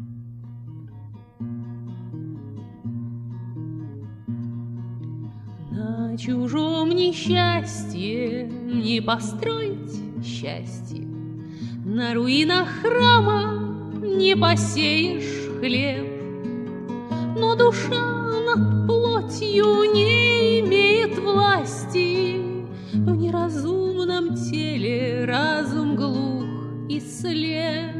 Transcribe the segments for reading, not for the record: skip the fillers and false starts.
На чужом несчастье не построить счастье, на руинах храма не посеешь хлеб, но душа над плотью не имеет власти. В неразумном теле разум глух и слеп.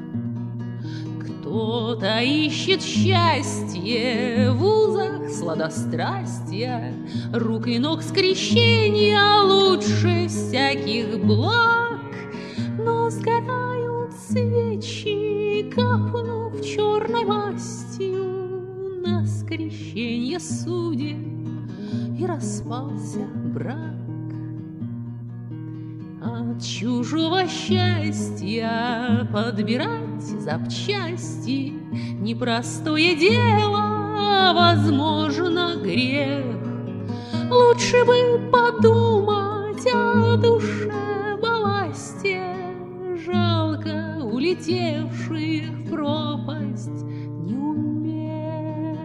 Кто-то ищет счастье в узах сладострастия, рук и ног скрещения лучше всяких благ. Но сгорают свечи, капнув черной мастью на скрещенье судеб, и распался брак. От чужого счастья подбирать запчасти непростое дело, возможно, грех. Лучше бы подумать о душе балласте, жалко улетевших в пропасть неумех.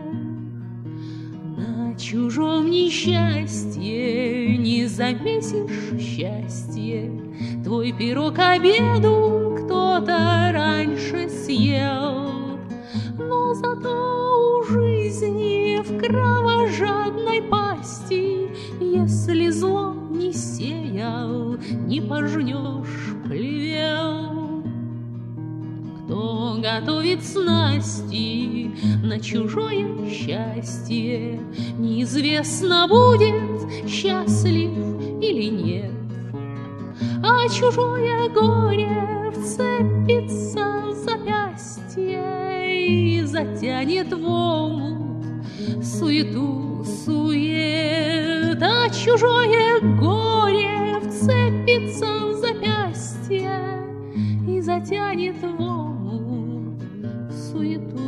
На чужом несчастье не замесишь счастье, твой пирог к обеду кто-то раньше съел. Но зато у жизни в кровожадной пасти, если зло не сеял, не пожнешь плевел. Кто готовит снасти на чужое счастье, неизвестно, будет счастлив или нет. А чужое горе вцепится в запястье и затянет в омут суету сует. А чужое горе вцепится в запястье и затянет в омут суету